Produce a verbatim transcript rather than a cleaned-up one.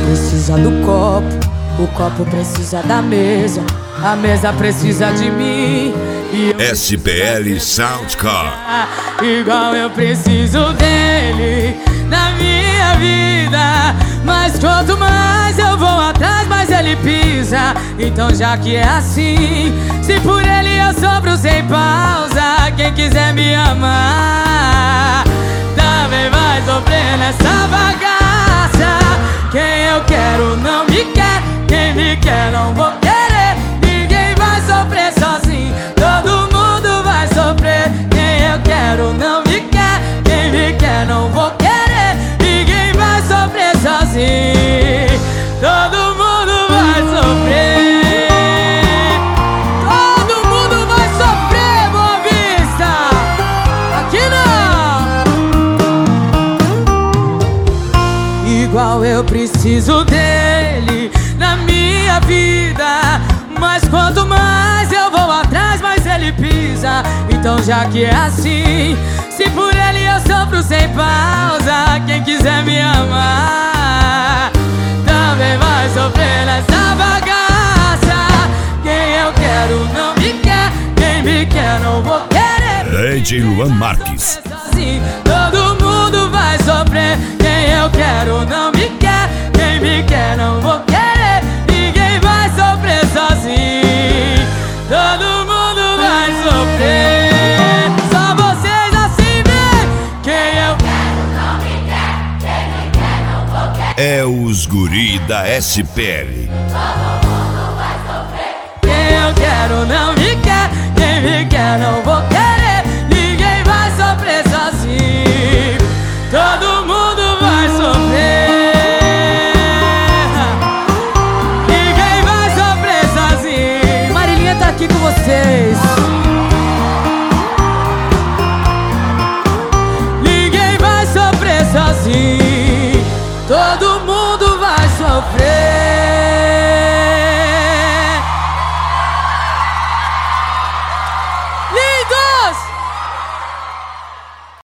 precisa do copo, o copo precisa da mesa, a mesa precisa de mim e eu S P L Soundcar. igual eu preciso dele na minha vida. Mas quanto mais eu vou atrás, mais ele pisa. Então já que é assim, se por ele eu sofro sem pausa, quem quiser me amar também vai sofrer nessa bagaça. Quem eu quero não me quer, quem me quer não vou querer. Ninguém vai sofrer sozinho, todo mundo vai sofrer. Quem eu quero não me quer, quem me quer não vou querer. Ninguém vai sofrer sozinho, todo mundo vai sofrer. Todo mundo vai sofrer, Boa Vista. Aqui não. Igual eu preciso dele na minha vida. Mas quanto mais eu vou atrás, mais ele pisa. Então já que é assim, se por ele eu sofro sem pausa, quem quiser me amar também vai sofrer nessa bagaça. Quem eu quero não me quer, quem me quer não vou querer. D J Luan Marques. Assim, todo mundo vai sofrer. Quem eu quero não me quer, quem me quer não vou querer. Ninguém vai sofrer sozinho, todo mundo vai sofrer. Só vocês assim vem. Quem eu quero não me quer, quem me quer não vou querer. É os guri da S P L. Todo mundo vai sofrer. Quem eu quero não me quer, quem me quer não vou querer. Ninguém vai sofrer sozinho, todo mundo vai sofrer. Ninguém vai sofrer sozinho. Marilinha tá aqui com vocês. Ninguém vai sofrer sozinho.